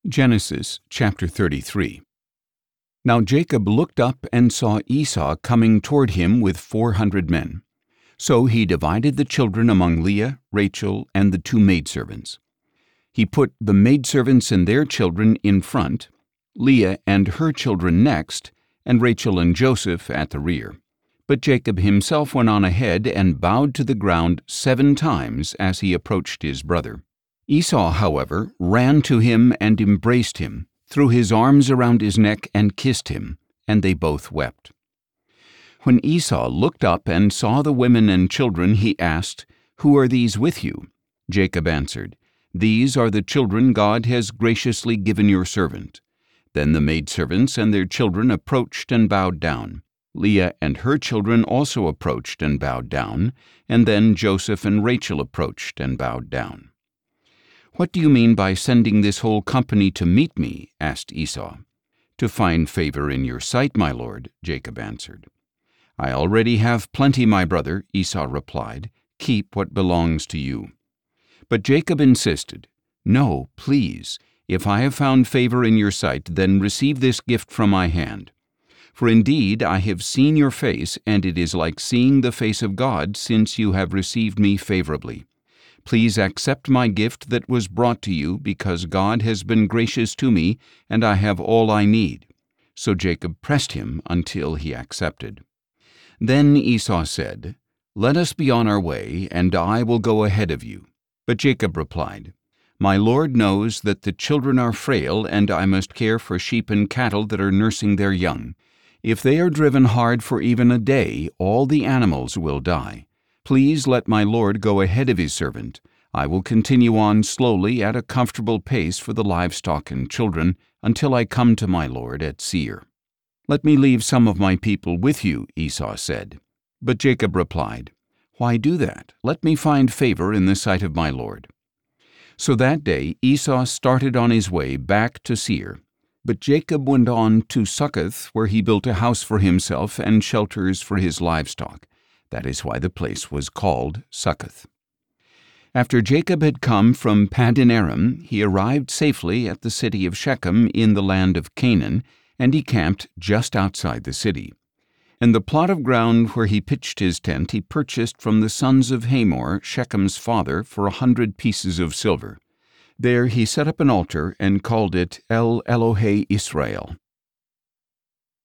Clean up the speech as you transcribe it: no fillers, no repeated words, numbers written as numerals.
Genesis chapter 33. Now Jacob looked up and saw Esau coming toward him with 400 men. So he divided the children among Leah, Rachel, and the two maidservants. He put the maidservants and their children in front, Leah and her children next, and Rachel and Joseph at the rear. But Jacob himself went on ahead and bowed to the ground 7 times as he approached his brother. Esau, however, ran to him and embraced him, threw his arms around his neck and kissed him, and they both wept. When Esau looked up and saw the women and children, he asked, "Who are these with you?" Jacob answered, "These are the children God has graciously given your servant." Then the maidservants and their children approached and bowed down. Leah and her children also approached and bowed down, and then Joseph and Rachel approached and bowed down. "What do you mean by sending this whole company to meet me?" asked Esau. "To find favor in your sight, my lord," Jacob answered. "I already have plenty, my brother," Esau replied. "Keep what belongs to you." But Jacob insisted, "No, please. If I have found favor in your sight, then receive this gift from my hand. For indeed I have seen your face, and it is like seeing the face of God, since you have received me favorably. Please accept my gift that was brought to you, because God has been gracious to me, and I have all I need." So Jacob pressed him until he accepted. Then Esau said, "Let us be on our way, and I will go ahead of you." But Jacob replied, "My Lord knows that the children are frail, and I must care for sheep and cattle that are nursing their young. If they are driven hard for even a day, all the animals will die. Please let my Lord go ahead of his servant. I will continue on slowly at a comfortable pace for the livestock and children until I come to my Lord at Seir." "Let me leave some of my people with you," Esau said. But Jacob replied, "Why do that? Let me find favor in the sight of my Lord." So that day Esau started on his way back to Seir. But Jacob went on to Succoth, where he built a house for himself and shelters for his livestock. That is why the place was called Succoth. After Jacob had come from Paddan Aram, he arrived safely at the city of Shechem in the land of Canaan, and he camped just outside the city. And the plot of ground where he pitched his tent he purchased from the sons of Hamor, Shechem's father, for 100 pieces of silver. There he set up an altar and called it El Elohe Israel.